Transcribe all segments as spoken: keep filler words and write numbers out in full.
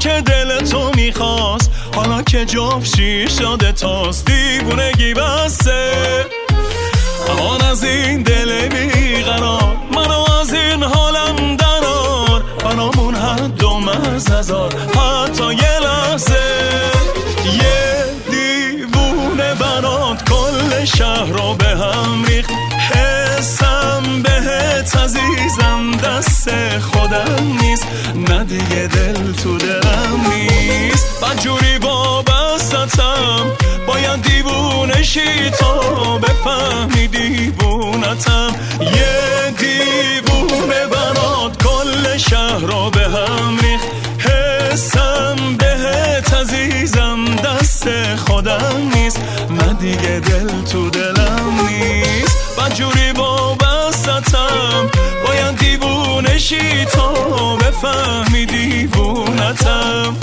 که دل تو میخواست، حالا که جفشی شده تاست، دیوونگی بسته. امان از این دل بیقرار، منو از این حالم درار، برامون حد و مرز هزار، حتی یه لحظه. یه دیوونه برات کل شهر رو به هم ریخت، حسم بهت عزیزم دست خودم نیست، نه دیگه دل تو دلم نیست. بدجوری وابستم، باید دیوونشی تا بفهمی دیوونتم. یه دیوونه برات کل شهر رو به هم ریخت، حسم بهت عزیزم دست خودم نیست، نه دیگه دل تو دلم نیست. بدجوری وابستم، باید دیوونشی تا بفهمی دیوونتم.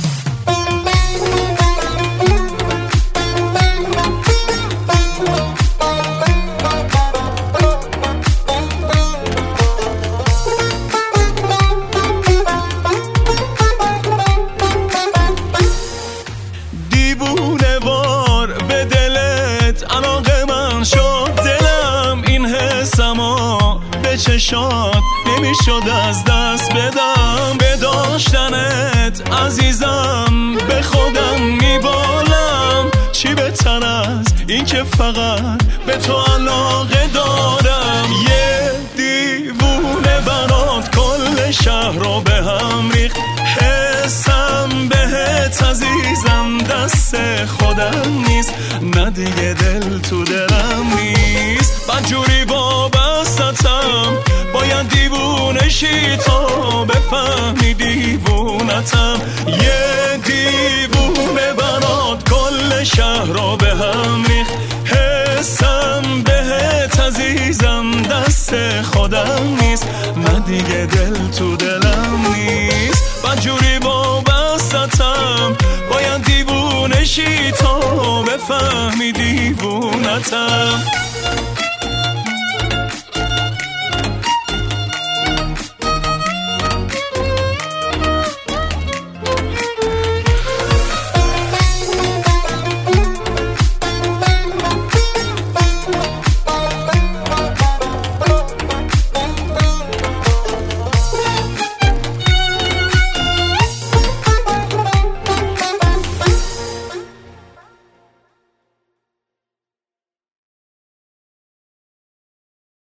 دیوونه وار به دلت علاقه من شد، دلم این حسما به چشات نمیشد از دست بدم. به داشتنت عزیزم به خودم میبالم، چی بهتر از این که فقط به تو علاقه دارم. یه دیوونه برات کل شهر رو به هم ریخت، حسم بهت عزیزم دست خودم نیست، نه دیگه دل تو دلم نیست. بدجوری وابستم، باید دیوونشی تا بفهمی دیوونتم. یه دیوونه برات کل شهر رو به هم ریخت، حسم بهت عزیزم دست خودم نیست، نه دیگه دل تو دلم نیست. بدجوری وابستم، باید دیوونشی تا بفهمی دیوونتم.